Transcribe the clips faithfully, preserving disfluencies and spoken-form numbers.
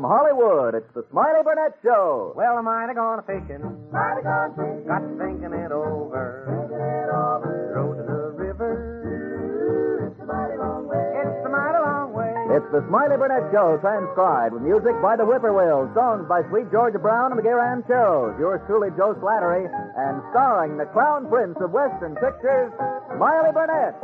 From Hollywood, it's the Smiley Burnett Show. Well, am I going fishing? Mighty gone fishing. Got to thinking it over. Thinking it over. Rode to the river. It's a mighty long way. It's the mighty long way. It's the Smiley Burnett Show, transcribed with music by the Whippoorwills, songs by Sweet Georgia Brown and the Gay Rancheros, yours truly, Joe Slattery, and starring the Crown Prince of Western Pictures, Smiley Burnett.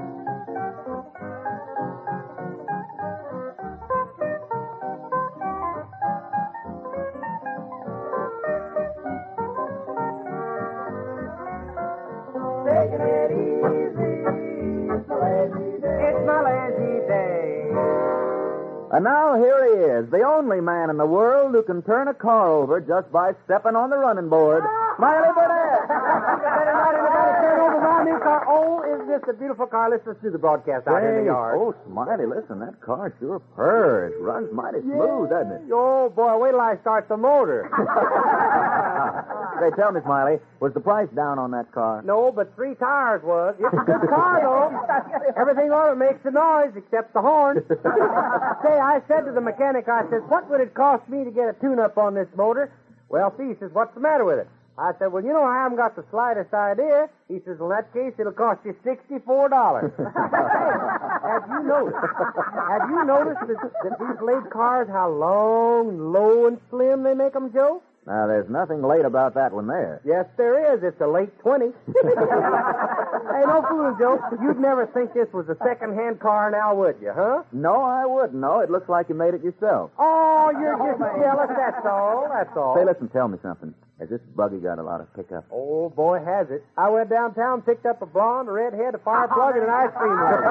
Taking it easy. It's my lazy day. It's my lazy day. And now here he is, the only man in the world who can turn a car over just by stepping on the running board, Smiley Burnett. Turn over my new car. Oh, isn't this a beautiful car? Let's just do the broadcast out here in the yard. Oh, Smiley, listen, that car sure purrs. Runs mighty smooth, doesn't it? Oh, boy, wait till I start the motor. Say, tell me, Smiley, was the price down on that car? No, but three tires was. It's a good car, though. Everything on it makes a noise except the horn. Say, I said to the mechanic, I said, what would it cost me to get a tune-up on this motor? Well, see, he says, what's the matter with it? I said, well, you know, I haven't got the slightest idea. He says, in that case, it'll cost you sixty-four dollars. Have you noticed? Have you noticed that, that these late cars, how long, low, and slim they make them, Joe? Now, there's nothing late about that one there. Yes, there is. It's a late twenty. Hey, no fooling, Joe. You'd never think this was a second-hand car now, would you, huh? No, I wouldn't. No, it looks like you made it yourself. Oh, you're just jealous, that's all. That's all. Say, listen, tell me something. Has this buggy got a lot of pickup? Oh, boy, has it. I went downtown, picked up a blonde, a redhead, a fire plug, and an ice cream man.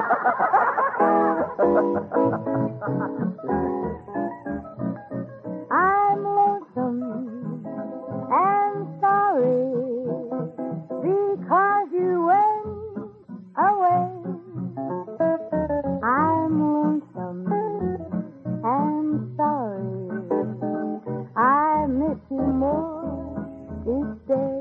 I'm lonesome and sorry because you went away. I'm lonesome and sorry. I miss you more each day.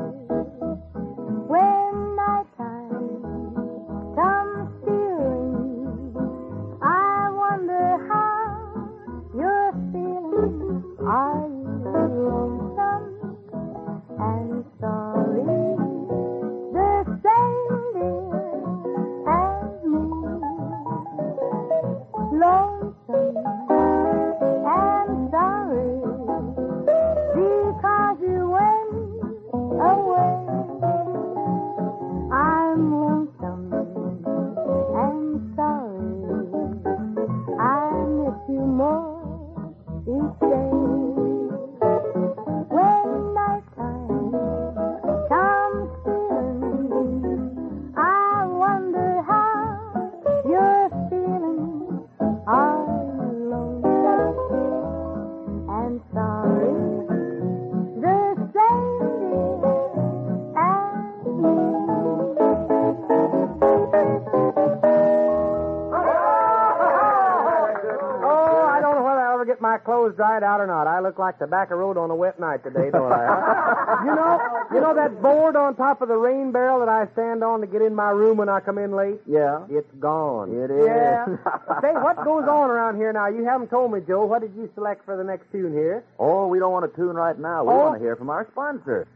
When nighttime comes stealing, I wonder how you're feeling. Are you lonesome and sorry? The same dear as me. Lonesome and sorry because you went away. I'm lonesome and sorry. I miss you more each day. When nighttime comes stealing, I wonder how you're feeling. Are you lonesome and sorry? The same dear as Oh, I don't know whether I'll ever get my clothes dried out or not. I look like tobacco road on a wet night today, don't I? you know, you know that board on top of the rain barrel that I stand on to get in my room when I come in late? Yeah. It's gone. It is. Yeah. Say, what goes on around here now? You haven't told me, Joe. What did you select for the next tune here? Oh, we don't want to tune right now. We Oh. want to hear from our sponsor.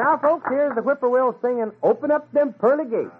now, folks, here's the whippoorwill singing, Open Up Them Pearly Gates.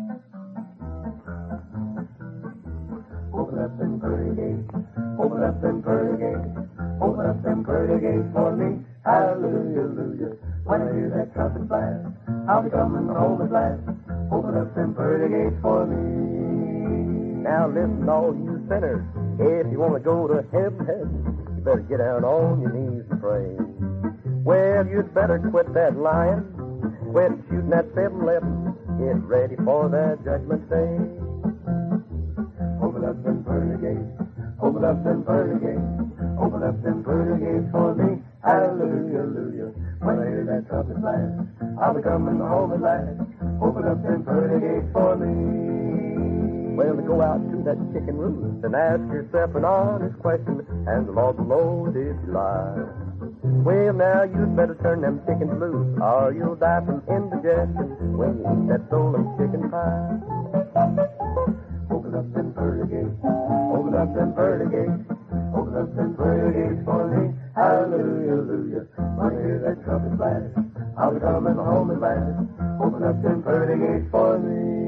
Open up them pearly gates, open up them pearly gates, open up them pearly gates for me. Hallelujah, hallelujah. When I hear that trumpet blast, I'll be coming home at last. Open up them pearly gates for me. Now listen, all you sinners, if you want to go to heaven, heaven, you better get down on your knees and pray. Well, you'd better quit that lying, quit shooting that seven eleven, get ready for that judgment day. Open up them pearly gates, open up them pearly gates, open up them pearly gates for me. Hallelujah, hallelujah. When I hear that trumpet blast, I'll be coming home at last. Open up them pearly gates for me. Well, to go out to that chicken roost and ask yourself an honest question, and the Lord knows if you lie. Well, now you'd better turn them chickens loose, or you'll die from indigestion when you eat that stolen chicken pie. Open up them pearly gates, open up them pearly gates, open up them pearly gates for me. Hallelujah, hallelujah. When I hear that trumpet blast, I'll be coming home at last. Open up them pearly gates for me.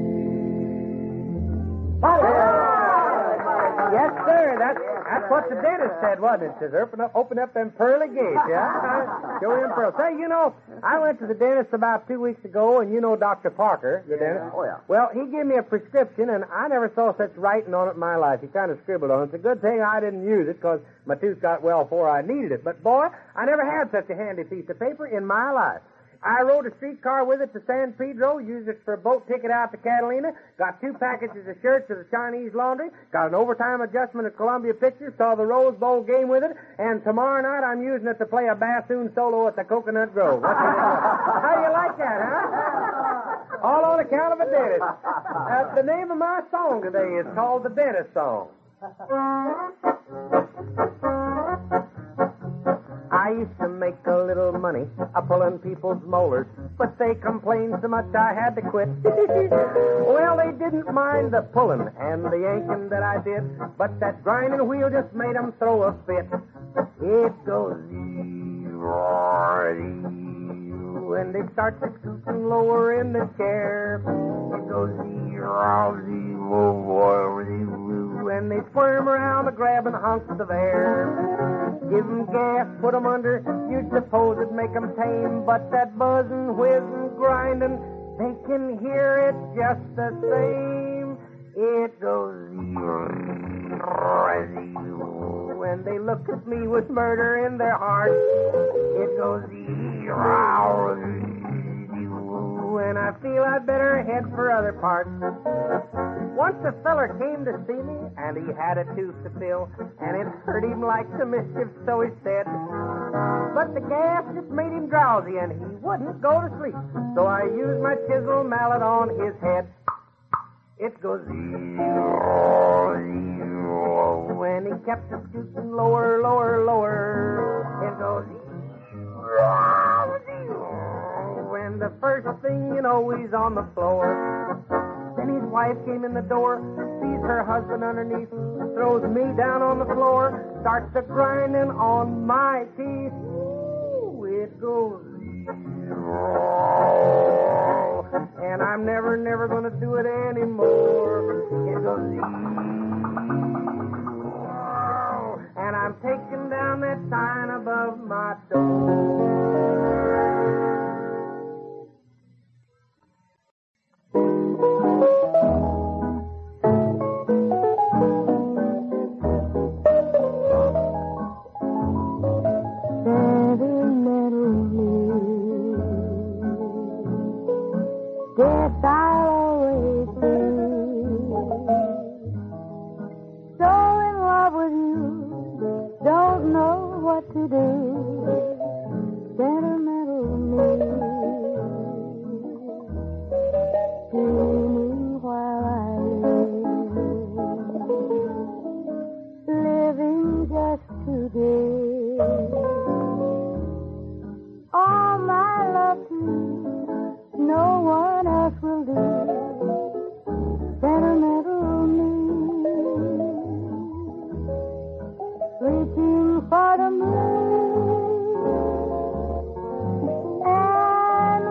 Yes, sir. That's, that's what the dentist said, wasn't it? Says, open up, open up them pearly gates, yeah? Show him pearls. Say, you know, I went to the dentist about two weeks ago, and you know Doctor Parker, the dentist. Oh, yeah. Well, he gave me a prescription, and I never saw such writing on it in my life. He kind of scribbled on it. It's a good thing I didn't use it, because my tooth got well before I needed it. But, boy, I never had such a handy piece of paper in my life. I rode a streetcar with it to San Pedro, used it for a boat ticket out to Catalina, got two packages of shirts at the Chinese Laundry, got an overtime adjustment at Columbia Pictures, saw the Rose Bowl game with it, and tomorrow night I'm using it to play a bassoon solo at the Coconut Grove. What do you think? How do you like that, huh? All on account of a dentist. Uh, the name of my song today is called The Dentist Song. I used to make a little money a pulling people's molars, but they complained so much I had to quit. Well, they didn't mind the pulling and the yanking that I did, but that grinding wheel just made them throw a fit. It goes when they start to scooting lower in the chair. It goes when they squirm around a grabbing hunks of air. Give 'em gas, put 'em under, you'd suppose it'd make 'em tame, but that buzzing, whizzing, grinding, they can hear it just the same. It goes when they look at me with murder in their heart. It goes when I feel I'd better head for other parts. Once a feller came to see me, and he had a tooth to fill, and it hurt him like the mischief, so he said. But the gas just made him drowsy, and he wouldn't go to sleep. So I used my chisel mallet on his head. It goes when he kept the scooting lower, lower, lower. It goes when the first thing you know he's on the floor. Then his wife came in the door, sees her husband underneath, throws me down on the floor, starts a grinding on my teeth. Ooh, it goes. And I'm never, never going to do it anymore. It goes. And I'm taking down that sign above my door. For the moon and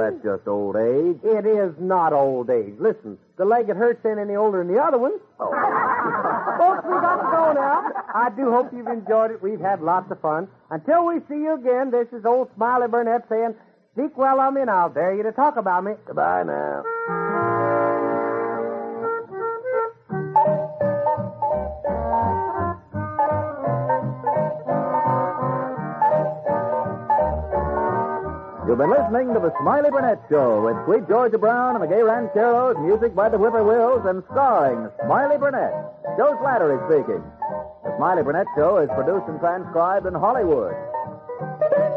that's just old age. It is not old age. Listen, the leg that hurts ain't any older than the other one. Oh. Folks, we got to go now. I do hope you've enjoyed it. We've had lots of fun. Until we see you again, this is old Smiley Burnett saying, speak well of me and I'll dare you to talk about me. Goodbye now. You've been listening to the Smiley Burnett Show with Sweet Georgia Brown and the Gay Rancheros, music by the Whippoorwills, and starring Smiley Burnett. Joe Slattery speaking. The Smiley Burnett Show is produced and transcribed in Hollywood.